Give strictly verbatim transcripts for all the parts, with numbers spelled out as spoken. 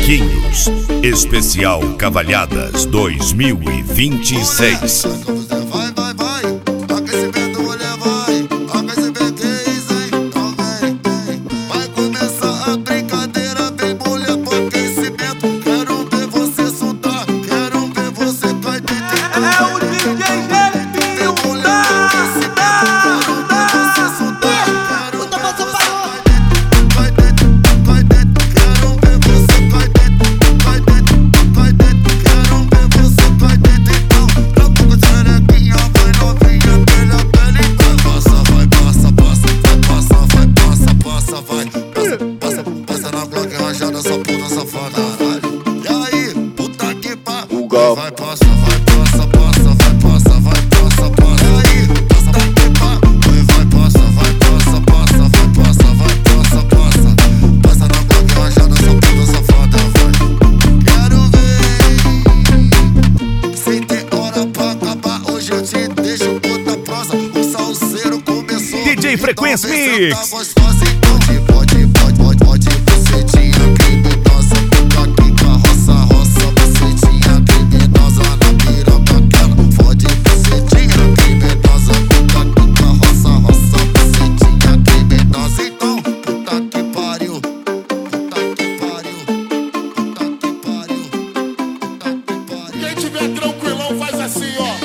Marquinhos, especial Cavalhadas dois mil e vinte e seis. Vai, vai, vai, aquecimento, mulher, vai, aquecimento, que isso, hein? Então vem, vem, vai começar a brincadeira, vem, mulher, pro aquecimento. Quero ver você soltar, quero ver você cair dentro. É o D J Gelpinho, mulher, pro aquecimento. Quero ver você soltar, quero ver você cair dentro, cai dentro, cai dentro. Quero ver você cair dentro, cai dentro, cai dentro. Quero ver você cair dentro, então. Tá pouco de xerequinha, vai novinha, pela pele, então. Passa, vai, passa, passa, vai, passa, vai, passa, passa, vai. Passa, passa, passa na Glock rajada, essa puta safada, caralho. E aí, puta que pá. Vai, passa, vai, passa, passa, vai, passa, vai, passa, passa. E aí, puta que pá. Vai, passa, vai, passa, passa, vai, passa, vai, passa, passa. Passa na Glock rajada, essa puta safada, vai. Quero ver. Sem ter hora pra acabar, hoje eu te deixo toda prosa. O salseiro começou. D J Frequência Mix. Pode, pode, pode, pode, pode, você tinha criminosa. Puta que carroça, roça, você tinha criminosa na piroca aquela. Fode, você tinha criminosa. Puta que carroça, roça, você tinha criminosa. Então, puta que pariu, puta que pariu, puta que pariu, puta que pariu. Quem tiver tranquilão faz assim, ó.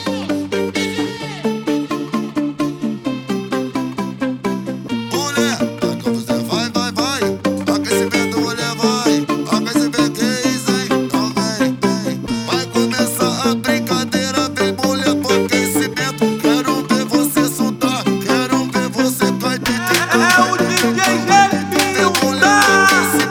Mulher, vai, vai, vai, aquecimento, mulher, vai, aquecimento, que isso, hein? Então vem, vem, vai começar a brincadeira, vem, mulher, pro aquecimento. Quero ver você soltar, quero ver você cair dentro. É o D J Gelpinho, mulher, pro aquecimento.